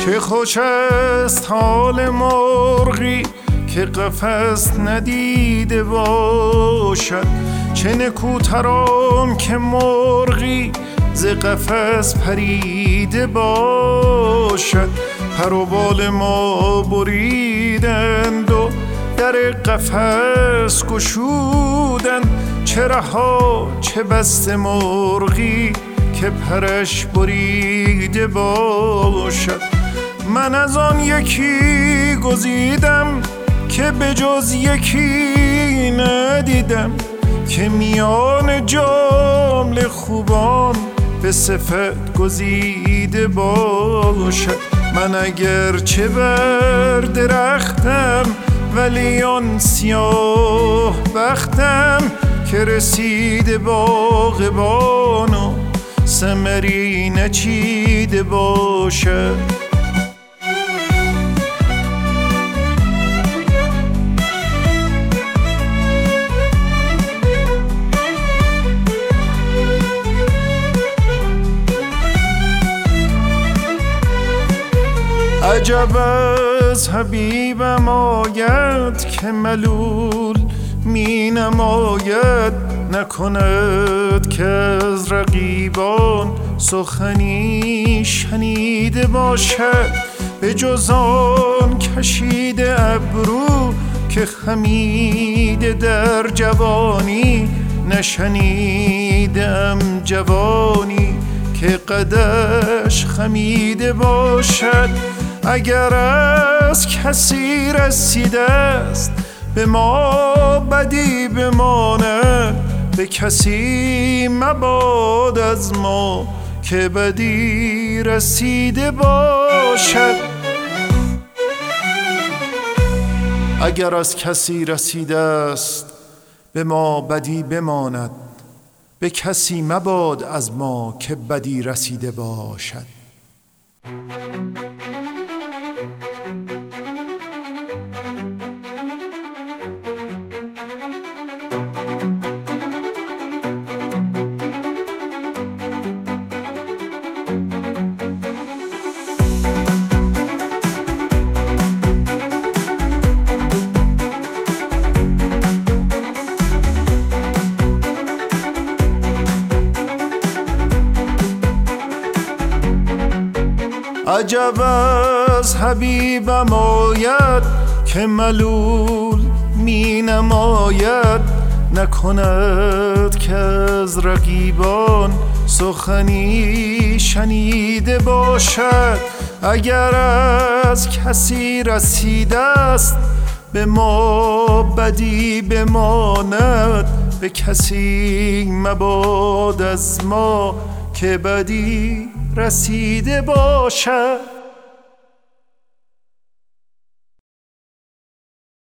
چه خوش است حال مرغی که قفس ندیده باشد، چه نکوترام که مرغی ز قفس پریده باشد. پر و بال ما بریدند و در قفس گشودند، چه رها چه بسته مرغی که پرش بریده باشد. من از آن یکی گزیدم که به جز یکی ندیدم، که میان جمله خوبان به صفت گزیده باشد. من اگر چه بر درختم ولی آن سیاه بختم، که رسیده باغبان و ثمری نچیده باشد. عجب از حبیبم آید که ملول می نماید، نکند که از رقیبان سخنی شنیده باشد. به جز آن کشیده ابرو که خمیده در جوانی، نشنیدم جوانی که قدش خمیده باشد. اگر از کسی رسیده است به ما بدی بماند، به کسی مباد از ما که بدی رسیده باشد. اگر از کسی رسیده است به ما بدی بماند، به کسی مباد از ما که بدی رسیده باشد. عجب از حبیبم آید که ملول می نماید، نکند که از رقیبان سخنی شنیده باشد. اگر از کسی رسیده است به ما بدی بماند، به کسی مباد از ما که بدی رسیده باشد.